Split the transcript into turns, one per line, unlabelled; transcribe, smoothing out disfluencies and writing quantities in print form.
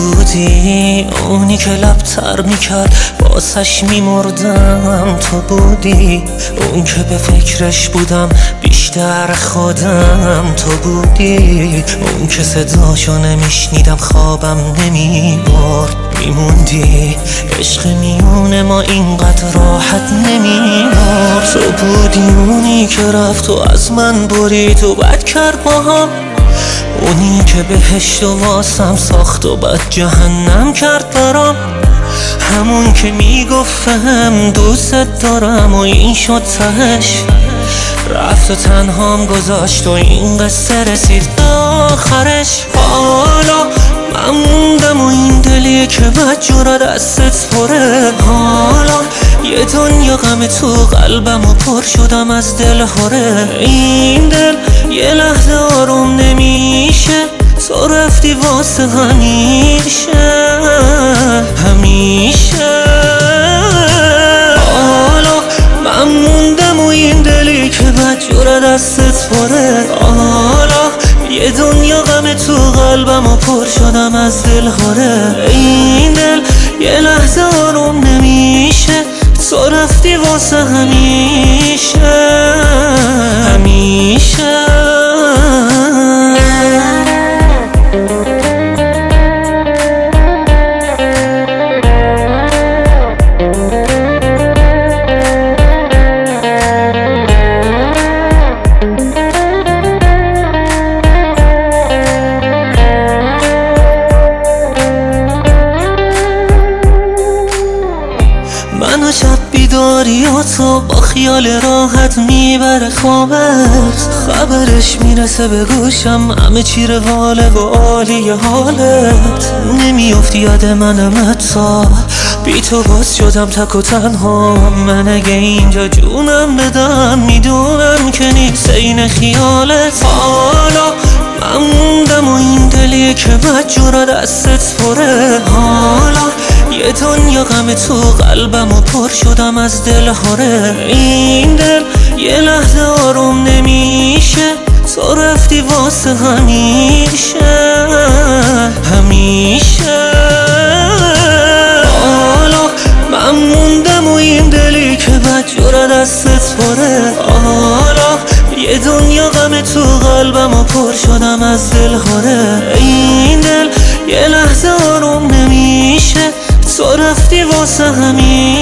بودی، اونی که لبتر میکرد باسش میمردم تو بودی، اون که به فکرش بودم بیشتر خودم تو بودی، اون که صداشو نمیشنیدم خوابم نمیبرد میموندی، عشق میون ما اینقدر راحت نمیمرد. تو بودی اونی که رفت و از من برید و بد کرد با هم، اونی که بهشت و واسم ساخت و بد جهنم کرد برام، همون که میگفتم دوست دارم و این شد تهش، رفت و تنهام گذاشت و این قصه رسید به آخرش. حالا من موندم و این دلی که بدجورا دستت پره، حالا یه دنیا غم تو قلبم و پر شدم از دل هره. این دل یه لحظه آروم نمیشه، تو رفتی واسه همیشه همیشه. حالا من موندم و این دلی که بدجورا دستت پره، حالا یه دنیا غم تو قلبم و پر شدم از دل هره. این دل یه لحظه آروم نمیشه، تو رفتی واسه همیشه همیشه. منو شب بیداری و تو با خیال راحت میبره خوابت، خبرش میرسه به گوشم همه چی رواله و عالی حالت، نمیافتی یاد منم حتی بی تو باز شدم تک و تنها. من اگه اینجا جونم بدم میدونم که نیست این خیالت. حالا من موندم و این دلی که بدجورا دستت پره، حالا یه دنیا غم تو قلبم و پر شدم از دل هره. این دل یه لحظه آروم نمیشه، تو رفتی واسه همیشه همیشه. حالا من موندم و این دلی که بدجورا دستت پره، حالا یه دنیا غم تو قلبم و پر شدم از دل هره. این دل یه لحظه آروم نمیشه، تو رفتی واسه همین